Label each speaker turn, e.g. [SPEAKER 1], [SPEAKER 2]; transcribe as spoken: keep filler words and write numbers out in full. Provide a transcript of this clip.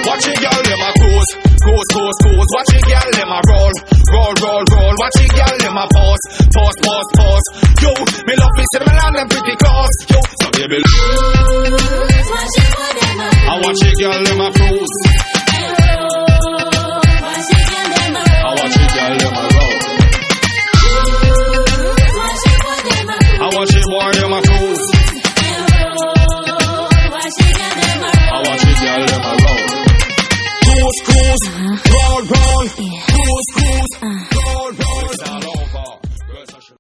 [SPEAKER 1] Watch it, girl, them a cruise, cruise, cruise, cruise. Watch it, girl, them a roll, roll, roll, roll. Watch it, girl, them a pause, pause, pause, pause. Yo, me love me, see them and them pretty close. Yo, so baby,
[SPEAKER 2] watch it, girl, them a
[SPEAKER 1] I watch it, girl, them a cruise.
[SPEAKER 2] watch it, girl, them a
[SPEAKER 1] I watch it, girl, them a roll.
[SPEAKER 2] watch it, girl, them a
[SPEAKER 1] I watch it, boy, them a cruise.
[SPEAKER 2] watch it, girl, them a
[SPEAKER 1] I watch it, girl, them a roll. Cruise, cruise, roll, roll. Cruise, cruise,